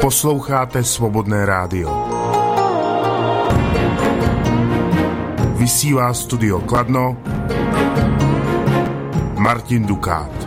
Posloucháte Svobodné rádio. Vysílá studio Kladno Martin Dukát.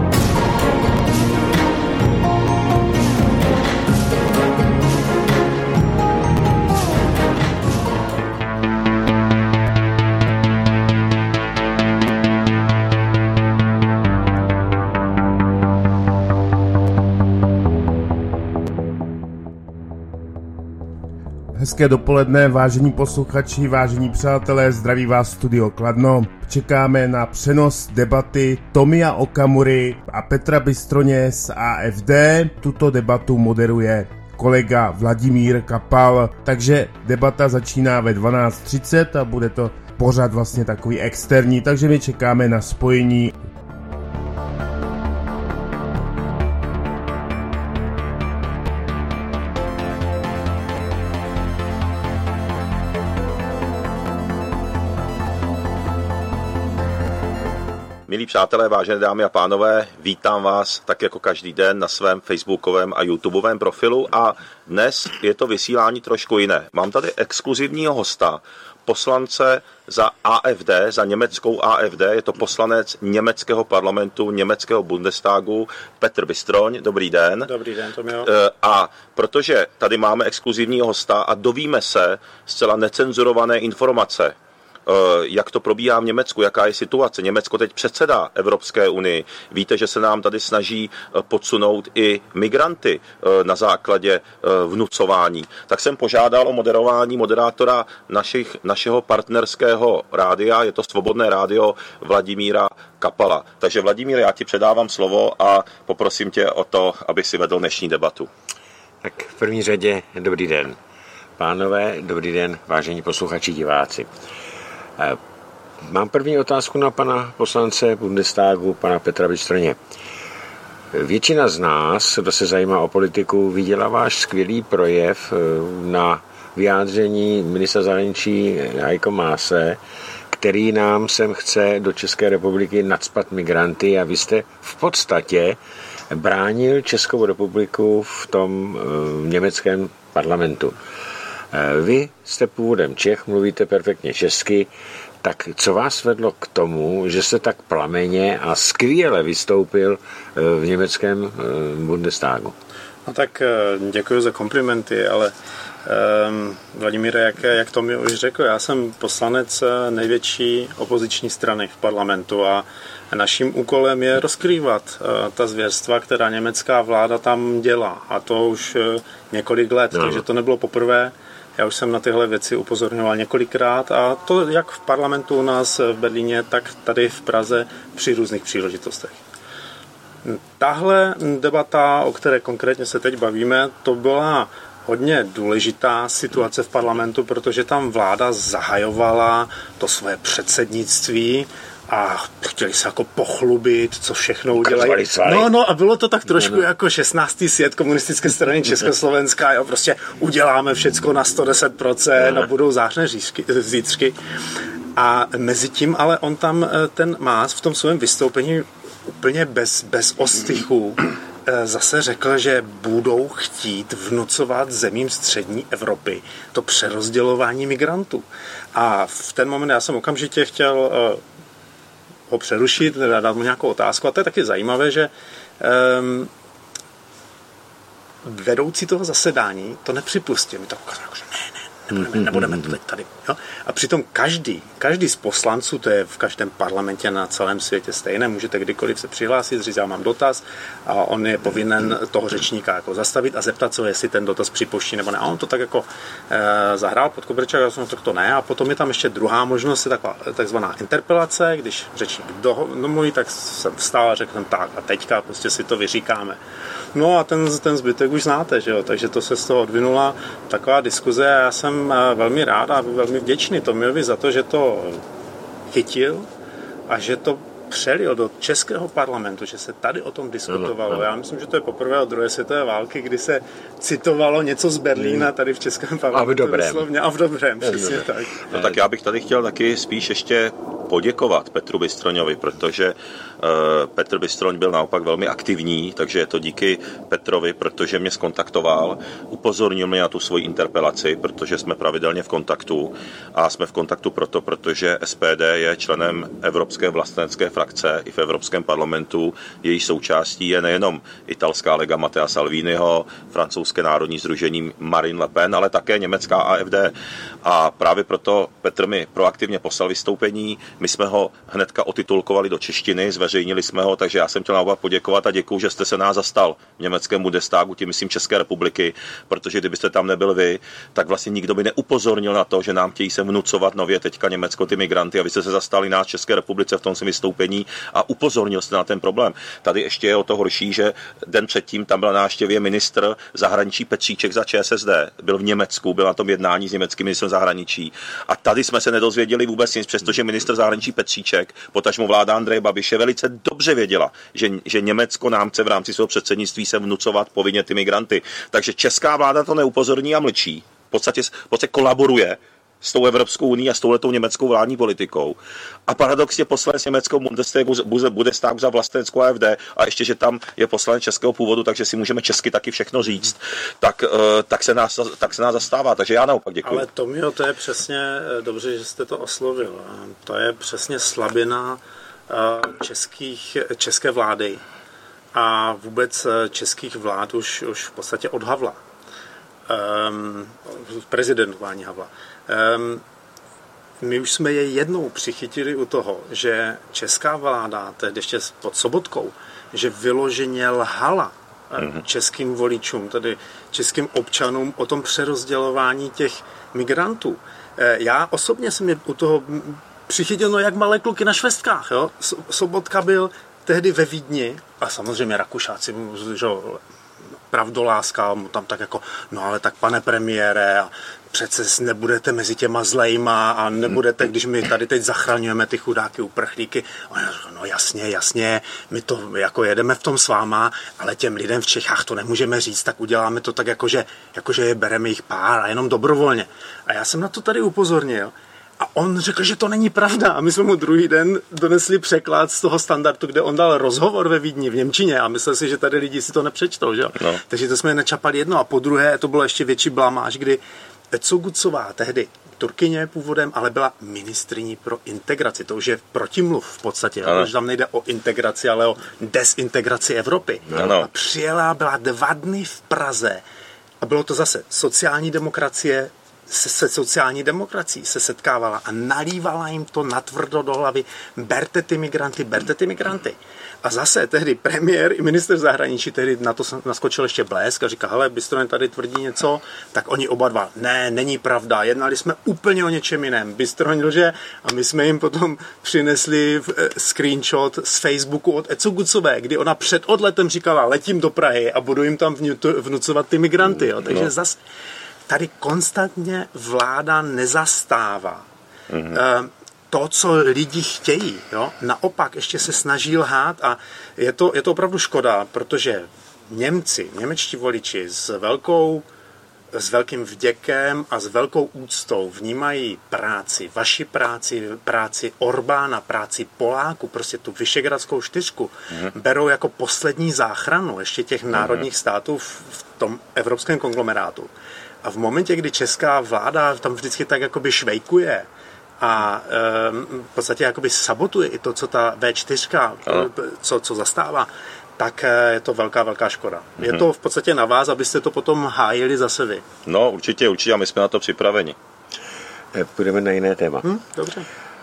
Hezké dopoledne, vážení posluchači, vážení přátelé, zdraví vás studio Kladno. Čekáme na přenos debaty Tomia Okamury a Petra Bystroně z AfD. Tuto debatu moderuje kolega Vladimír Kapal, takže debata začíná ve 12:30 a bude to pořad vlastně takový externí, takže my čekáme na spojení. Milí přátelé, vážené dámy a pánové, vítám vás tak jako každý den na svém facebookovém a youtubeovém profilu a dnes je to vysílání trošku jiné. Mám tady exkluzivního hosta, poslance za AfD, za německou AfD, je to poslanec německého parlamentu, německého Bundestagu, Petr Bystroň. Dobrý den. Dobrý den, Tomio. A protože tady máme exkluzivního hosta a dovíme se zcela necenzurované informace, jak to probíhá v Německu, jaká je situace. Německo teď předsedá Evropské unii. Víte, že se nám tady snaží podsunout i migranty na základě vnucování. Tak jsem požádal o moderování moderátora našeho partnerského rádia, je to Svobodné rádio, Vladimíra Kapala. Takže Vladimír, já ti předávám slovo a poprosím tě o to, aby si vedl dnešní debatu. Tak v první řadě dobrý den. Pánové, dobrý den, vážení posluchači, diváci. Mám první otázku na pana poslance Bundestagu, pana Petra Bystroně. Většina z nás, kdo se zajímá o politiku, viděla váš skvělý projev na vyjádření ministra zahraničí Heiko Maase, který nám sem chce do České republiky nacpat migranty a vy jste v podstatě bránil Českou republiku v tom německém parlamentu. Vy jste původem Čech, mluvíte perfektně česky, tak co vás vedlo k tomu, že jste tak plameně a skvěle vystoupil v německém Bundestagu? No tak děkuji za komplimenty, ale Vladimíre, jak to mi už řekl, já jsem poslanec největší opoziční strany v parlamentu a naším úkolem je rozkrývat ta zvěrstva, která německá vláda tam dělá. A to už několik let, takže to nebylo poprvé. Já už jsem na tyhle věci upozorňoval několikrát a to jak v parlamentu u nás v Berlíně, tak tady v Praze při různých příležitostech. Tahle debata, o které konkrétně se teď bavíme, to byla hodně důležitá situace v parlamentu, protože tam vláda zahajovala to své předsednictví a chtěli se jako pochlubit, co všechno udělají. No a bylo to tak trošku jako 16. svět komunistické strany Československa, jo, prostě uděláme všecko na 110% a budou zářné zítřky. A mezi tím ale on tam, ten Maas v tom svém vystoupení úplně bez ostychu zase řekl, že budou chtít vnucovat zemím střední Evropy to přerozdělování migrantů. A v ten moment já jsem okamžitě chtěl ho přerušit, dát mu nějakou otázku. A to je taky zajímavé, že vedoucí toho zasedání to nepřipustil. Mi to ukázalo, že nebudeme tady. Jo? A přitom každý z poslanců, to je v každém parlamentě na celém světě stejné, můžete kdykoliv se přihlásit, říct, já mám dotaz a on je povinen toho řečníka jako zastavit a zeptat se, jestli ten dotaz připuští nebo ne. A on to tak jako zahrál pod koberčák, já jsem to ne. A potom je tam ještě druhá možnost, je takzvaná interpelace, když řečník domluví, tak jsem vstál a řekl jsem tak a teďka prostě si to vyříkáme. No a ten zbytek už znáte, že jo? Takže to se z toho odvinula taková diskuze a já jsem velmi rád a velmi vděčný Tomiovi za to, že to chytil a že to přelil do českého parlamentu, že se tady o tom diskutovalo. Já myslím, že to je poprvé od druhé světové války, kdy se citovalo něco z Berlína tady v českém parlamentu. A v dobrém. A v dobrém, přesně tak. No tak já bych tady chtěl taky spíš ještě poděkovat Petru Bystroňovi, protože Petr Bystroň byl naopak velmi aktivní, takže je to díky Petrovi, protože mě zkontaktoval, upozornil mě na tu svoji interpelaci, protože jsme pravidelně v kontaktu a jsme v kontaktu protože SPD je členem Evropské vlastenecké frakce i v Evropském parlamentu. Její součástí je nejenom italská Lega Mattea Salviniho, francouzské národní sdružení Marine Le Pen, ale také německá AfD. A právě proto Petr mi proaktivně poslal vystoupení, my jsme ho hnedka otitulkovali do češtiny, zveřejnili jsme ho, takže já jsem chtěl naopak poděkovat a děkuju, že jste se nás zastal v německém Bundestagu, tím myslím České republiky, protože kdybyste tam nebyl vy, tak vlastně nikdo by neupozornil na to, že nám chtějí se vnucovat nově teďka Německo ty migranty, a vy jste se zastali nás v České republice v tom svém vystoupení a upozornil jste na ten problém. Tady ještě je o to horší, že den předtím tam byl na návštěvě ministr zahraničí Petříček za ČSSD, byl v Německu, byl na tom jednání s německým ministrem zahraničí a tady jsme se nedozvěděli vůbec nic, přestože ministr zahraničí Petříček, potažmo vláda Andreje Babiše, velice dobře věděla, že Německo nám chce v rámci svého předsednictví se vnucovat povinně ty migranty. Takže česká vláda to neupozorní a mlčí. V podstatě kolaboruje s tou Evropskou unií a s touhletou německou vládní politikou. A paradoxně poslanec německého Bundestagu za vlasteneckou AfD a ještě, že tam je poslanec českého původu, takže si můžeme česky taky všechno říct, tak se nás zastává. Takže já naopak děkuji. Ale Tomio, to je přesně dobře, že jste to oslovil. To je přesně slabina české vlády a vůbec českých vlád už v podstatě od Havla. Prezidentování Havla. My už jsme je jednou přichytili u toho, že česká vláda, tedy ještě pod Sobotkou, že vyloženě lhala českým voličům, tedy českým občanům o tom přerozdělování těch migrantů. Já osobně jsem je u toho přichytil jak malé kluky na švestkách. Jo? Sobotka byl tehdy ve Vídni a samozřejmě Rakušáci, že pravdoláska, mu tam tak jako, no ale tak pane premiére, a přece nebudete mezi těma zlejma a nebudete, když my tady teď zachraňujeme ty chudáky uprchlíky. No jasně, my to jako jedeme v tom s váma, ale těm lidem v Čechách to nemůžeme říct, tak uděláme to tak jakože je bereme jich pár a jenom dobrovolně. A já jsem na to tady upozornil. A on řekl, že to není pravda. A my jsme mu druhý den donesli překlad z toho Standardu, kde on dal rozhovor ve Vídni v němčině a myslel si, že tady lidi si to nepřečtou. Že? No. Takže to jsme načapali jedno. A po druhé to bylo ještě větší blamáž, kdy Ecogucová, tehdy Turkyně původem, ale byla ministryní pro integraci. To už je protimluv v podstatě. Protože tam nejde o integraci, ale o desintegraci Evropy. Ano. A přijela, byla 2 dny v Praze a bylo to zase sociální demokracie, se sociální demokracií se setkávala a nalívala jim to natvrdo do hlavy. Berte ty migranty. A zase tehdy premiér i minister zahraničí, tehdy na to naskočil ještě Blesk a říká, hele, Bystroň tady tvrdí něco, tak oni oba dva, ne, není pravda, jednali jsme úplně o něčem jiném. Bystroň lže a my jsme jim potom přinesli screenshot z Facebooku od Ecogucové, kdy ona před odletem říkala, letím do Prahy a budu jim tam vnucovat ty migranty. Jo. Takže zase tady konstantně vláda nezastává to, co lidi chtějí. Jo? Naopak ještě se snaží lhát a je to opravdu škoda, protože němečtí voliči s velkým vděkem a s velkou úctou vnímají vaši práci Orbána, práci Poláku, prostě tu Vyšegradskou 4 berou jako poslední záchranu ještě těch národních států v tom evropském konglomerátu. A v momentě, kdy česká vláda tam vždycky tak jakoby švejkuje a v podstatě jakoby sabotuje i to, co ta V4, co zastává, tak je to velká škoda. Je to v podstatě na vás, abyste to potom hájili zase vy. No, určitě, a my jsme na to připraveni. Půjdeme na jiné téma. Dobře.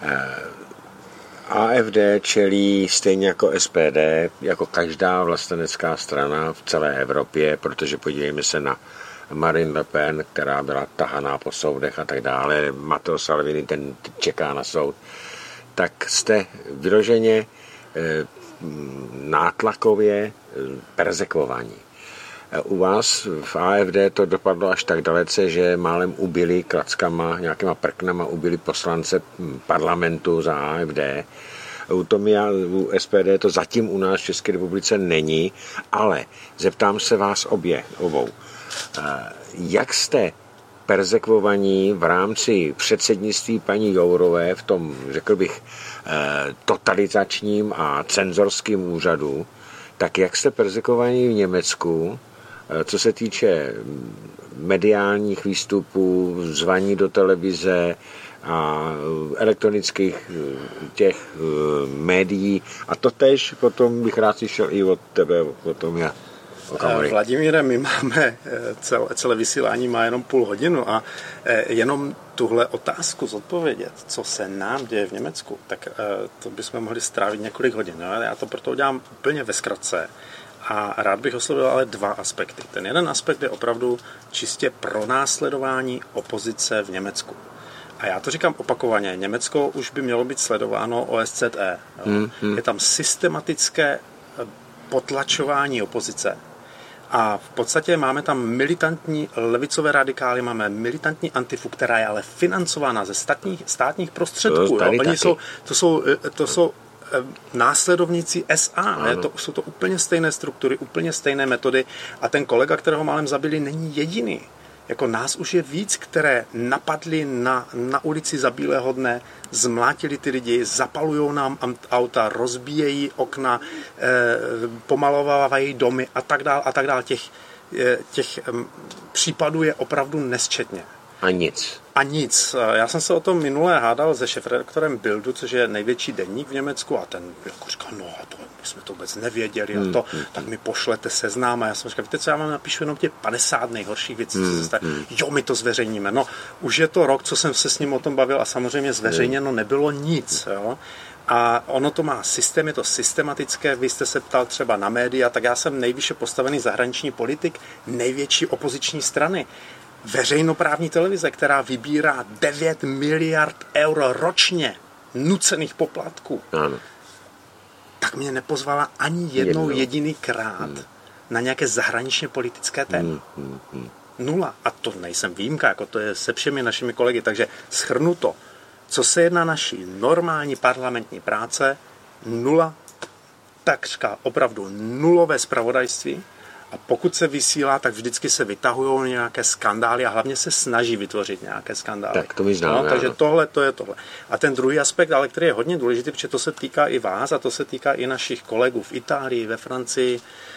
AfD čelí stejně jako SPD, jako každá vlastenecká strana v celé Evropě, protože podívejme se na Marine Le Pen, která byla tahaná po soudech a tak dále, Matteo Salvini, ten čeká na soud, tak jste vyloženě nátlakově perzekvovaní. U vás v AfD to dopadlo až tak dalece, že málem ubili klackama, nějakýma prknama ubili poslance parlamentu za AfD. U SPD to zatím u nás v České republice není, ale zeptám se vás obou. Jak jste perzekvovaní v rámci předsednictví paní Jourové v tom, řekl bych, totalizačním a cenzorským úřadu, tak jak jste perzekovaní v Německu, co se týče mediálních výstupů, zvaní do televize a elektronických těch médií. A to tež potom bych rád slyšel i od tebe, o tom já. Vladimíre, my máme, celé vysílání má jenom půl hodinu a jenom tuhle otázku zodpovědět, co se nám děje v Německu, tak to bychom mohli strávit několik hodin. No? Já to proto udělám úplně ve zkratce a rád bych oslovil ale dva aspekty. Ten jeden aspekt je opravdu čistě pronásledování opozice v Německu. A já to říkám opakovaně, Německo už by mělo být sledováno OSZE. Je tam systematické potlačování opozice. A v podstatě máme tam militantní levicové radikály, máme militantní antifu, která je ale financována ze státních prostředků. To jsou následovníci SA. Jsou to úplně stejné struktury, úplně stejné metody. A ten kolega, kterého málem zabili, není jediný. Jako nás už je víc, které napadly na ulici za bílého dne, zmlátili ty lidi, zapalujou nám auta, rozbíjejí okna, pomalovávají domy a tak dále. Těch případů je opravdu nesčetně. A nic. Já jsem se o tom minule hádal se šéfredaktorem Bildu, což je největší deník v Německu, a ten jako říkal, no to, my jsme to vůbec nevěděli a to, tak mi pošlete seznam. A já jsem říkal, víte co, já vám napíšu jenom těch 50 nejhorších věcí, co se stane. Jo, my to zveřejníme. No, už je to rok, co jsem se s ním o tom bavil a samozřejmě zveřejněno nebylo nic, jo. A ono to má systém, je to systematické, vy jste se ptal třeba na média, tak já jsem nejvyšší postavený zahraniční politik největší opoziční strany. Veřejnoprávní televize, která vybírá 9 miliard euro ročně nucených poplatků, ano, tak mě nepozvala ani jednou jedinýkrát na nějaké zahraničně politické téma. Nula. A to nejsem výjimka, jako to je se všemi našimi kolegy. Takže shrnu to. Co se jedná naší normální parlamentní práce, nula, takřka opravdu nulové zpravodajství. A pokud se vysílá, tak vždycky se vytahují nějaké skandály a hlavně se snaží vytvořit nějaké skandály. Tak to mi znám, takže to je tohle. A ten druhý aspekt, ale který je hodně důležitý, protože to se týká i vás a to se týká i našich kolegů v Itálii, ve Francii,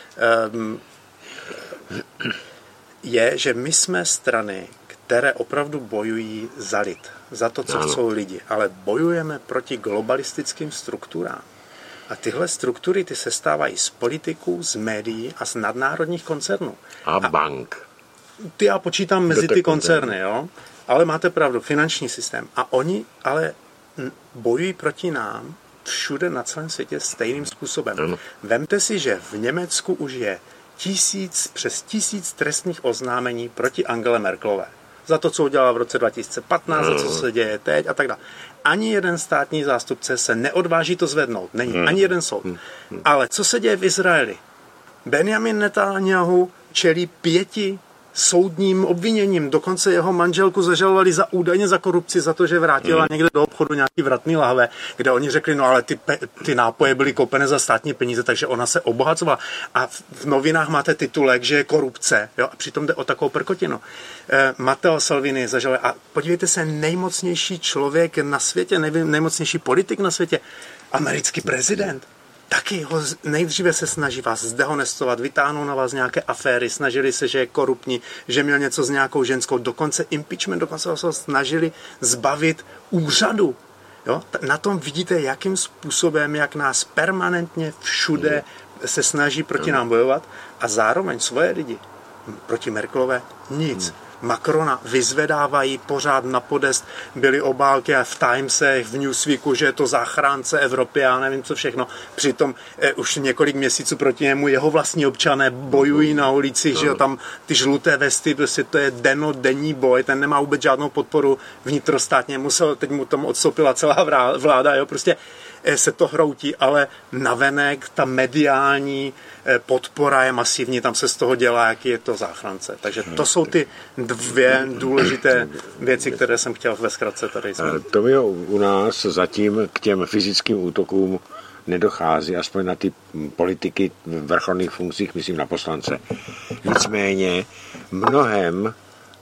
je, že my jsme strany, které opravdu bojují za lid, za to, co chcou lidi, ale bojujeme proti globalistickým strukturám. A tyhle struktury, ty se stávají z politiků, z médií a z nadnárodních koncernů. A bank. Ty já počítám mezi ty koncerny, jo? Ale máte pravdu, finanční systém. A oni ale bojují proti nám všude na celém světě stejným způsobem. Ano. Vemte si, že v Německu už je přes 1000 trestních oznámení proti Angele Merkelové. Za to, co udělala v roce 2015, za co se děje teď a tak dále. Ani jeden státní zástupce se neodváží to zvednout. Není ani jeden soud. Ale co se děje v Izraeli? Benjamin Netanyahu čelí 5 soudním obviněním. Dokonce jeho manželku zažalovali údajně za korupci, za to, že vrátila někde do obchodu nějaký vratný lahve, kde oni řekli, no ale ty nápoje byly koupené za státní peníze, takže ona se obohacovala. A v novinách máte titulek, že je korupce. Jo? A přitom jde o takovou prkotinu. Matteo Salvini zažaluje. A podívejte se, nejmocnější člověk na světě, nejmocnější politik na světě, americký prezident. Taky ho nejdříve se snaží vás zdehonestovat, vytáhnou na vás nějaké aféry, snažili se, že je korupní, že měl něco s nějakou ženskou, dokonce impeachment, dokonce ho snažili zbavit úřadu. Jo? Na tom vidíte, jakým způsobem, jak nás permanentně všude se snaží proti nám bojovat a zároveň svoje lidi proti Merkelové nic. Macrona vyzvedávají pořád na podest, byly obálky v Timesech, v Newsweeku, že je to záchránce Evropy a nevím co všechno. Přitom už několik měsíců proti němu jeho vlastní občané bojují na ulicích, že tam ty žluté vesty, prostě to je denní boj, ten nemá vůbec žádnou podporu vnitrostátně, teď mu tomu odstoupila celá vláda, jo, prostě se to hroutí, ale navenek ta mediální podpora je masivní, tam se z toho dělá, jaký je to záchránce. Takže to jsou ty 2 důležité věci, které jsem chtěl ve zkratce tady zmínit. To je u nás zatím k těm fyzickým útokům nedochází, aspoň na ty politiky v vrcholných funkcích, myslím na poslance. Nicméně mnohem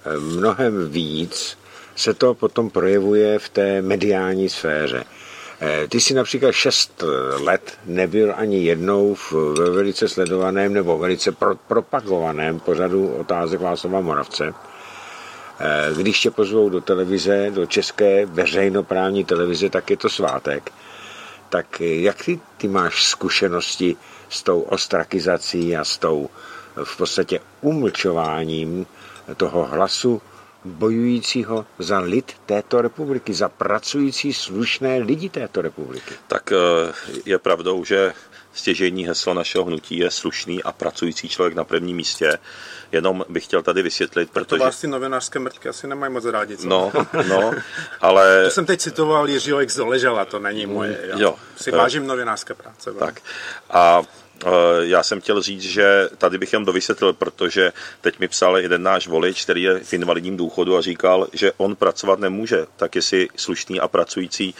mnohem víc se to potom projevuje v té mediální sféře. Ty jsi například 6 let nebyl ani jednou ve velice sledovaném nebo velice propagovaném pořadu Otázek Václava Moravce. Když tě pozvou do televize, do české veřejnoprávní televize, tak je to svátek. Tak jak ty máš zkušenosti s tou ostrakizací a s tou v podstatě umlčováním toho hlasu bojujícího za lid této republiky, za pracující slušné lidi této republiky? Tak je pravdou, že stěžejní heslo našeho hnutí je slušný a pracující člověk na prvním místě. Jenom bych chtěl tady vysvětlit, protože... To vás ty novinářské mrtky asi nemají moc rádi, co? No, ale... To jsem teď citoval Jiřího X. Doležala, to není moje. Jo. Si vážím novinářské práce. Tak. A já jsem chtěl říct, že tady bych jen dovysvětlil, protože teď mi psal jeden náš volič, který je v invalidním důchodu a říkal, že on pracovat nemůže, tak jestli slušný a pracující,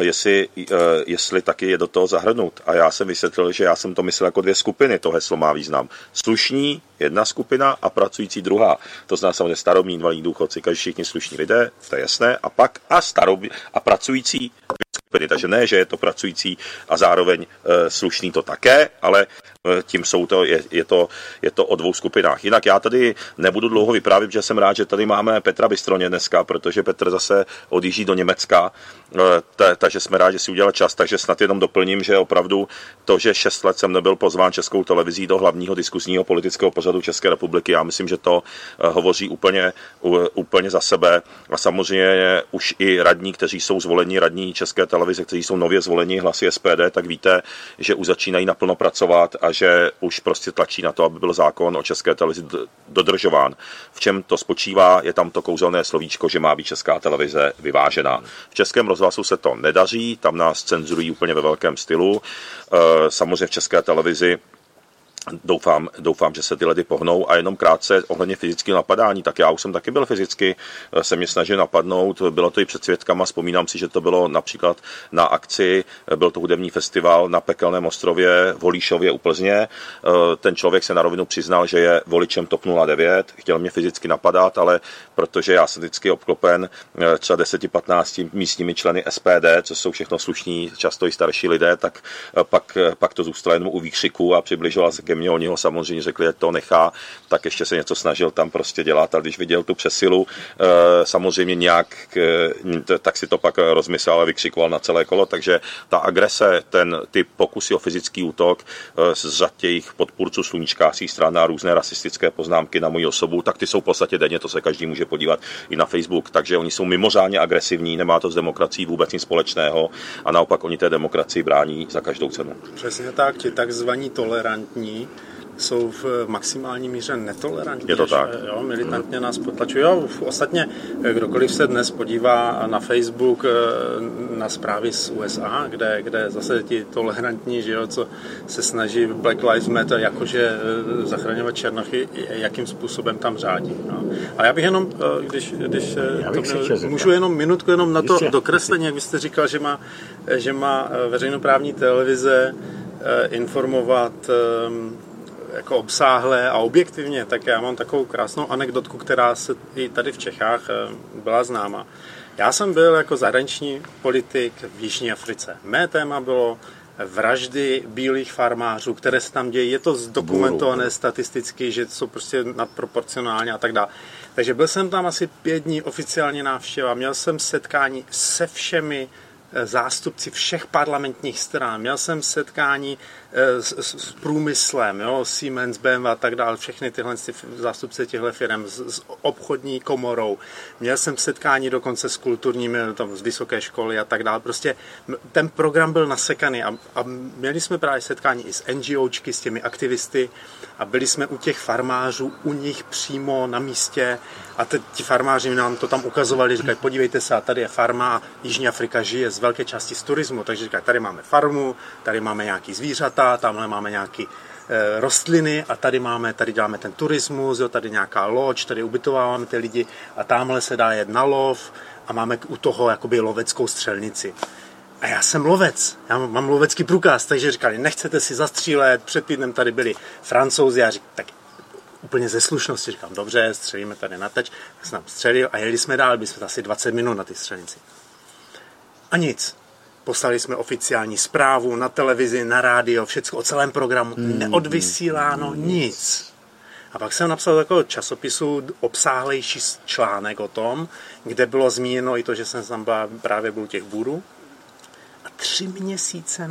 jestli taky je do toho zahrnout. A já jsem vysvětlil, že já jsem to myslel jako 2 skupiny, to heslo má význam. Slušní jedna skupina a pracující druhá. To znamená samozřejmě starobní, invalidní důchodci, každý všichni slušní lidé, to je jasné, a pak a pracující skupiny. Takže ne, že je to pracující a zároveň slušný to také, ale tím je to o 2 skupinách. Jinak já tady nebudu dlouho vyprávět, že jsem rád, že tady máme Petra Bystroně dneska, protože Petr zase odjíždí do Německa, takže jsme rádi, že si udělal čas, takže snad jenom doplním, že opravdu to, že 6 let jsem nebyl pozván Českou televizí do hlavního diskusního politického pořadu České republiky, já myslím, že to hovoří úplně za sebe a samozřejmě už i radní, kteří jsou zvoleni, radní České televize, kteří jsou nově zvoleni hlasy SPD, tak víte, že už začínají naplno pracovat a že už prostě tlačí na to, aby byl zákon o České televizi dodržován. V čem to spočívá? Je tam to kouzelné slovíčko, že má být Česká televize vyvážená. V Českém rozhlasu se to nedaří, tam nás cenzurují úplně ve velkém stylu. Samozřejmě v České televizi Doufám, že se ty ledy pohnou a jenom krátce ohledně fyzického napadání, tak já už jsem taky byl fyzicky, se mě snažil napadnout, bylo to i před svědkama, vzpomínám si, že to bylo například na akci, byl to hudební festival na Pekelném ostrově v Holíšově u Plzně, ten člověk se na rovinu přiznal, že je voličem TOP 09, chtěl mě fyzicky napadat, ale protože já jsem vždycky obklopen třeba 10-15 místními členy SPD, co jsou všechno slušní, často i starší lidé, tak pak to zůstalo jenom u výkřiku a přibližoval se ke mně, oni ho samozřejmě řekli, že to nechá, tak ještě se něco snažil tam prostě dělat, ale když viděl tu přesilu, samozřejmě nějak, tak si to pak rozmyslel a vykřikoval na celé kolo, takže ta agrese, ty pokusy o fyzický útok z řad těch podpůrců sluníčkářský stran a různé rasistické poznámky na moji osobu, tak ty jsou v podstatě denně, to se každý může podívat i na Facebook, takže oni jsou mimořádně agresivní, nemá to s demokracií vůbec nic společného a naopak oni té demokracii brání za každou cenu. Přesně tak, ti takzvaní tolerantní jsou v maximální míře netolerantní. Je to tak. Jo, militantně nás potlačují. Jo, ostatně, kdokoliv se dnes podívá na Facebook na zprávy z USA, kde zase ti tolerantní, že jo, co se snaží Black Lives Matter jakože zachraňovat černochy, jakým způsobem tam řádí. No. A já bych jenom, když můžu jenom minutku jenom na to dokreslení, jak vy jste říkal, že má veřejnoprávní televize informovat jako obsáhle a objektivně, tak já mám takovou krásnou anekdotku, která se i tady v Čechách byla známa. Já jsem byl jako zahraniční politik v Jižní Africe. Mé téma bylo vraždy bílých farmářů, které se tam dějí. Je to zdokumentované statisticky, že jsou prostě nadproporcionálně a tak dále. Takže byl jsem tam asi 5 dní oficiálně návštěva. Měl jsem setkání se všemi zástupci všech parlamentních stran. Měl jsem setkání s průmyslem, jo, Siemens, BMW a tak dále, všechny tyhle zástupci těchto firm, s obchodní komorou. Měl jsem setkání dokonce s kulturními, tam z vysoké školy a tak dále. Prostě ten program byl nasekaný a měli jsme právě setkání i s NGOčky, s těmi aktivisty a byli jsme u těch farmářů, u nich přímo na místě a ti farmáři nám to tam ukazovali, říkají, podívejte se, tady je farma, Jižní Afrika žije z velké části z turismu, takže říkají, tady máme farmu, tady máme nějaký zvířata, tamhle máme nějaký rostliny a tady děláme ten turismus, jo, tady nějaká loď, tady ubytováváme ty lidi a tamhle se dá jet na lov a máme u toho jakoby loveckou střelnici. A já jsem lovec, já mám lovecký průkaz, takže říkali, nechcete si zastřílet, před týdnem tady byli Francouzi a říkali, tak úplně ze slušnosti říkám, dobře, střelíme tady na teď, tak jsem tam střelil a jeli jsme dál, byli jsme asi 20 minut na ty střelnici. A nic. Poslali jsme oficiální zprávu na televizi, na rádio, všecko o celém programu, neodvysíláno nic. A pak jsem napsal do takového časopisu obsáhlejší článek o tom, kde bylo zmíněno i to, že jsem tam právě byl u těch Bůrů. A 3 měsíce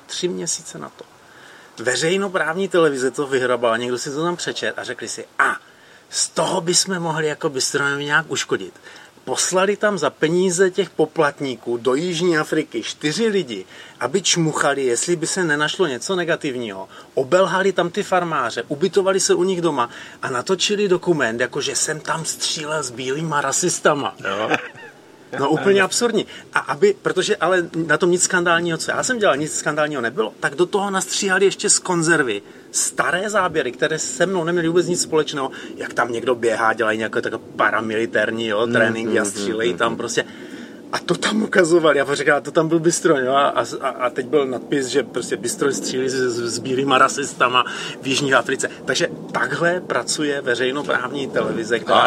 na to. Veřejnoprávní televize to vyhrabala, někdo si to tam přečet a řekli si, z toho bychom mohli jako Bystroňovi nějak uškodit. Poslali tam za peníze těch poplatníků do Jižní Afriky 4 lidi, aby čmuchali, jestli by se nenašlo něco negativního. Obelhali tam ty farmáře, ubytovali se u nich doma a natočili dokument, jakože jsem tam střílel s bílýma rasistama. Jo? No úplně absurdní. Protože ale na tom nic skandálního, co já jsem dělal, nic skandálního nebylo, tak do toho nastříhali ještě z konzervy staré záběry, které se mnou neměly vůbec nic společného, jak tam někdo běhá, dělají nějaké takové paramilitární tréninky a střílejí tam prostě. A to tam ukazovali. Já říkal, to tam byl Bystroň. Jo? A teď byl nadpis, že prostě Bystroň střílí s bílýma rasistama v Jižní Africe. Takže takhle pracuje veřejnoprávní televize, která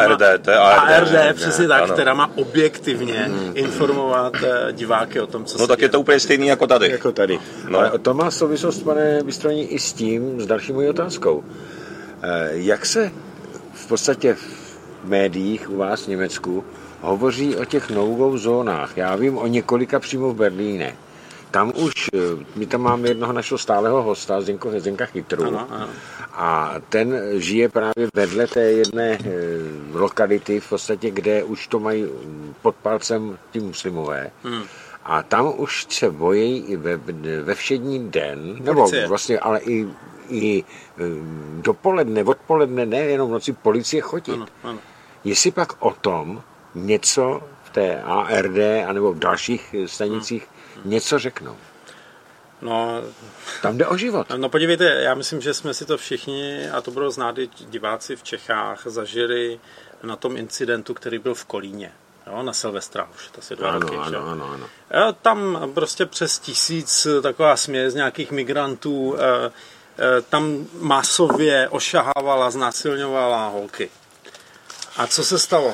ARD, přesně tak, ano. Která má objektivně informovat diváky o tom, co se tak děje. je to úplně stejný jako tady. No. Ale to má souvislost, pane Bystroní, i s tím, s další mojí otázkou. Jak se v podstatě v médiích u vás v Německu hovoří o těch no-go zónách. Já vím o několika přímo v Berlíně. Tam už, my tam máme jednoho našeho stálého hosta, Zdenka Chytru. Ano. A ten žije právě vedle té jedné lokality, v podstatě, kde už to mají pod palcem ty muslimové. A tam už se bojí i ve všední den, nebo vlastně, ale i dopoledne, odpoledne, ne jenom v noci policie chodit. Ano. Jestli pak o tom něco v té ARD anebo v dalších stanicích něco řeknou. No, tam jde o život. No podívejte, já myslím, že jsme si to všichni, a to budou znát i diváci v Čechách, zažili na tom incidentu, který byl v Kolíně. Jo, na Silvestra už, to asi 2 roky. Ano. Tam prostě přes 1000 taková směs nějakých migrantů tam masově ošahávala, znásilňovala holky. A co se stalo?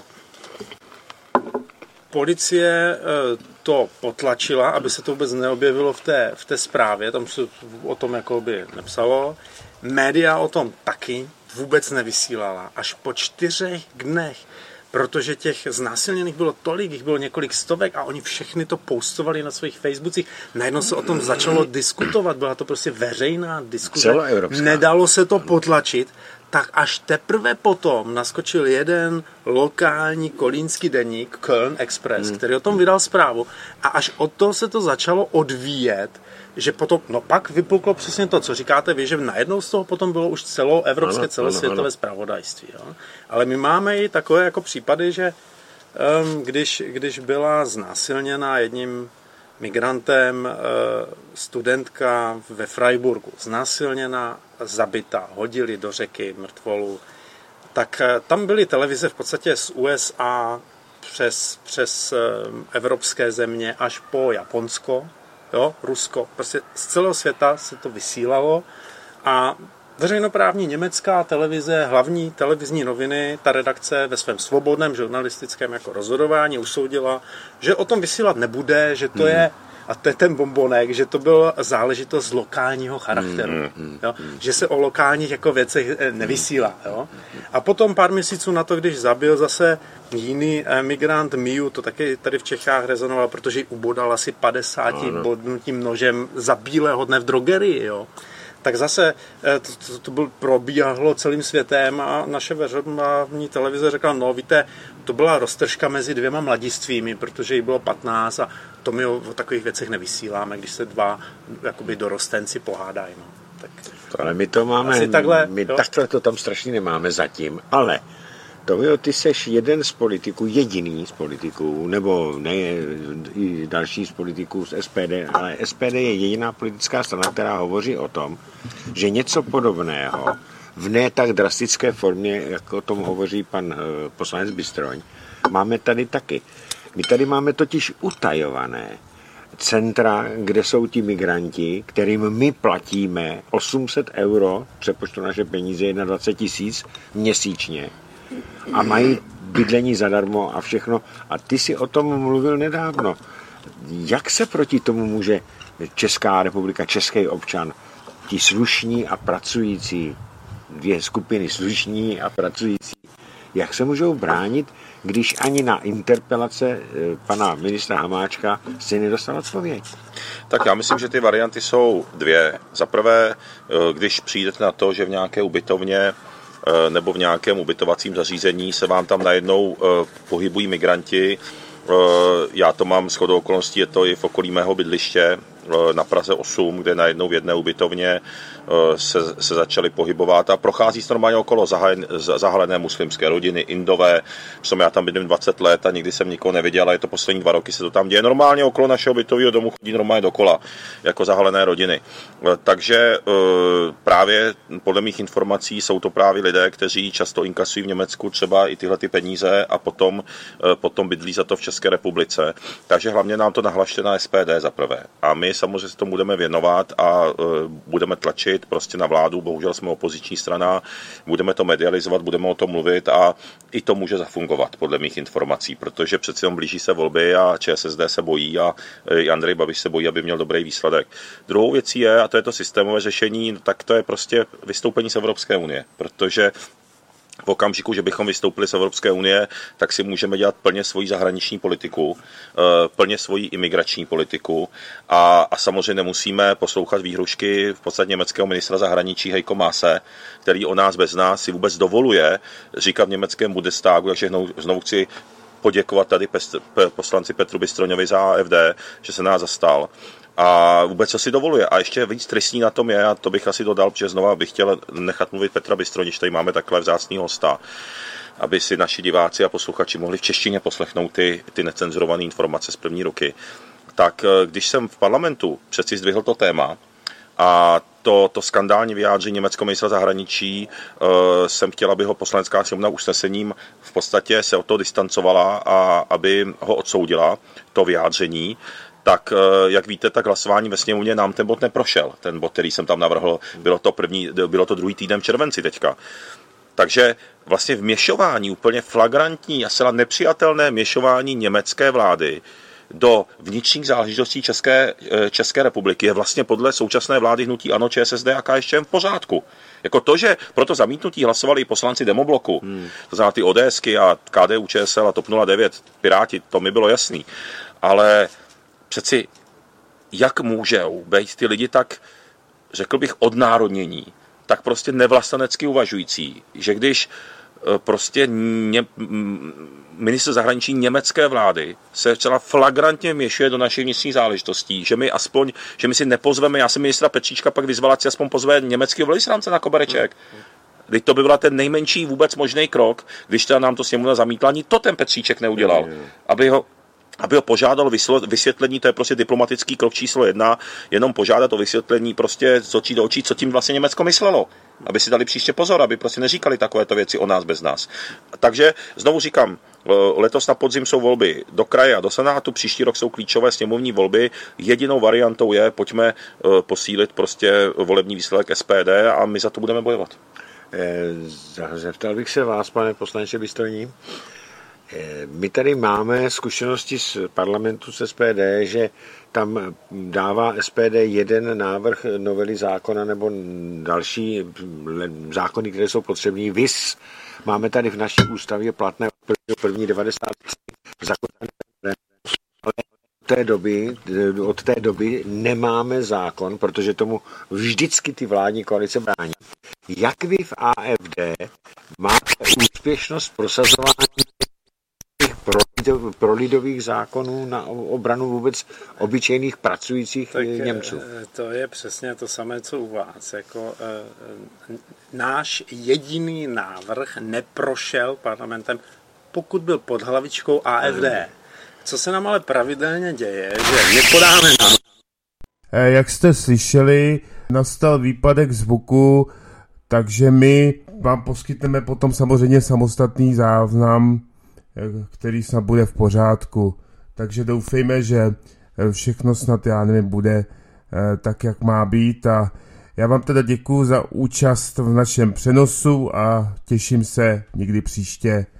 Policie to potlačila, aby se to vůbec neobjevilo v té zprávě, tam se o tom jakoby nepsalo. Média o tom taky vůbec nevysílala. Až po 4 dnech, protože těch znásilněných bylo tolik, jich bylo několik stovek a oni všechny to postovali na svých Facebookích. Najednou se o tom začalo diskutovat, byla to prostě veřejná diskuze. Nedalo se to potlačit. Tak až teprve potom naskočil jeden lokální kolínský deník, Köln Express, který o tom vydal zprávu a až od toho se to začalo odvíjet, že potom, pak vypuklo přesně to, co říkáte vy, že najednou z toho potom bylo už celoevropské, celosvětové zpravodajství. Jo? Ale my máme i takové jako případy, že když byla znásilněna jedním migrantem studentka ve Freiburgu, znásilněna, zabita, hodili do řeky mrtvolu, tak tam byly televize v podstatě z USA přes evropské země až po Japonsko, jo, Rusko. Prostě z celého světa se to vysílalo a veřejnoprávní německá televize, hlavní televizní noviny, ta redakce ve svém svobodném žurnalistickém jako rozhodování usoudila, že o tom vysílat nebude, že to je, a to je ten bombonek, že to byla záležitost lokálního charakteru. Jo? Že se o lokálních jako věcech nevysílá. Jo? A potom pár měsíců na to, když zabil zase jiný emigrant Miu, to taky tady v Čechách rezonoval, protože ji ubodal asi 50 bodnutím nožem za bílého dne v drogerii. Jo? Tak zase to probíhalo celým světem a naše veřejnoprávní televize řekla, no víte, to byla roztržka mezi 2 mladistvími, protože jí bylo 15 a to my o takových věcech nevysíláme, když se 2 jakoby dorostenci pohádají. No. Tak, ale my to máme, takhle to tam strašně nemáme zatím, ale Tomio, ty seš jediný z politiků, nebo ne i další z politiků z SPD, ale SPD je jediná politická strana, která hovoří o tom, že něco podobného v ne tak drastické formě, jako o tom hovoří pan poslanec Bystroň, máme tady taky. My tady máme totiž utajované centra, kde jsou ti migranti, kterým my platíme 800 euro, přepočtu naše peníze 21 000 měsíčně a mají bydlení zadarmo a všechno. A ty si o tom mluvil nedávno. Jak se proti tomu může Česká republika, český občan, ti slušní a pracující, dvě skupiny slušní a pracující, jak se můžou bránit, když ani na interpelace pana ministra Hamáčka si nedostal odpověď? Tak já myslím, že ty varianty jsou dvě. Za prvé, když přijdete na to, že v nějaké ubytovně nebo v nějakém ubytovacím zařízení se vám tam najednou pohybují migranti. Já to mám shodou okolností, je to i v okolí mého bydliště na Praze 8, kde najednou v jedné ubytovně se začaly pohybovat a prochází se normálně okolo zahalené muslimské rodiny, Indové, jsem já tam bydlím 20 let a nikdy jsem nikoho neviděl, a je to poslední 2 roky se to tam děje. Normálně okolo našeho bytového domu chodí normálně dokola, jako zahalené rodiny. Takže právě podle mých informací jsou to právě lidé, kteří často inkasují v Německu třeba i tyhle ty peníze a potom bydlí za to v České republice. Takže hlavně nám to nahlašte na SPD za prvé. A my samozřejmě se tomu budeme věnovat a budeme tlačit prostě na vládu, bohužel jsme opoziční strana, budeme to medializovat, budeme o tom mluvit a i to může zafungovat podle mých informací, protože přeci jenom blíží se volby a ČSSD se bojí a Andrej Babiš se bojí, aby měl dobrý výsledek. Druhou věcí je, a to je to systémové řešení, tak to je prostě vystoupení z Evropské unie, protože v okamžiku, že bychom vystoupili z Evropské unie, tak si můžeme dělat plně svoji zahraniční politiku, plně svoji imigrační politiku a samozřejmě nemusíme poslouchat výhrušky v podstatě německého ministra zahraničí Heiko Maase, který o nás bez nás si vůbec dovoluje říkat v německém Bundestagu, takže znovu chci poděkovat tady poslanci Petru Bystroňovi za AfD, že se nás zastal. A vůbec co si dovoluje. A ještě víc tristní na tom je, a to bych asi dodal, protože znova bych chtěl nechat mluvit Petra Bystroně, že tady máme takhle vzácného hosta, aby si naši diváci a posluchači mohli v češtině poslechnout ty necenzurované informace z první ruky. Tak když jsem v parlamentu přeci zdvihl to téma a to skandální vyjádření německého ministra zahraničí, jsem chtěl, aby ho poslanecká sněmovna usnesením v podstatě se od toho distancovala a aby ho odsoudila, to vyjádření. Tak jak víte, tak hlasování ve sněmovně nám ten bod neprošel. Ten bod, který jsem tam navrhl, bylo to druhý týden v červenci teďka. Takže vlastně vměšování, úplně flagrantní a zcela nepřijatelné vměšování německé vlády do vnitřních záležitostí České republiky je vlastně podle současné vlády hnutí ANO, ČSSD a KSČM v pořádku. Jako to, že proto zamítnutí hlasovali i poslanci Demobloku, to znamená ty ODSky a KDU, ČSL a TOP 09, Piráti, to mi bylo jasný. Ale přeci jak můžou být ty lidi tak, řekl bych, odnárodnění, tak prostě nevlastenecky uvažující, že když prostě ministr zahraničí německé vlády se celá flagrantně vměšuje do našich vnitřních záležitostí, že my si nepozveme, já jsem ministra Petříčka pak vyzval, ať si aspoň pozve německého velvyslance na kobereček. Teď to by byla ten nejmenší vůbec možný krok, když teda nám to sněmovna zamítla, ani to ten Petříček neudělal, aby ho požádal vysvětlení, to je prostě diplomatický krok číslo 1, jenom požádat o vysvětlení prostě z očí do očí, co tím vlastně Německo myslelo. Aby si dali příště pozor, aby prostě neříkali takovéto věci o nás bez nás. Takže znovu říkám, letos na podzim jsou volby do kraje a do Senátu, příští rok jsou klíčové sněmovní volby. Jedinou variantou je, pojďme posílit prostě volební výsledek SPD a my za to budeme bojovat. Zeptal bych se vás, pane poslanče Bystroní. My tady máme zkušenosti z parlamentu z SPD, že tam dává SPD jeden návrh novely zákona nebo další zákony, které jsou potřebné. Vys máme tady v naší ústavě platné první 93 zakotvené, ale od té doby nemáme zákon, protože tomu vždycky ty vládní koalice brání. Jak vy v AfD máte úspěšnost prosazování pro lidových zákonů na obranu vůbec obyčejných pracujících tak Němců? To je přesně to samé, co u vás. Náš jediný návrh neprošel parlamentem, pokud byl pod hlavičkou AfD. Co se nám ale pravidelně děje, že nepodáme návrh. Jak jste slyšeli, nastal výpadek zvuku, takže my vám poskytneme potom samozřejmě samostatný záznam, který snad bude v pořádku. Takže doufejme, že všechno snad, já nevím, bude tak, jak má být. A já vám teda děkuju za účast v našem přenosu a těším se někdy příště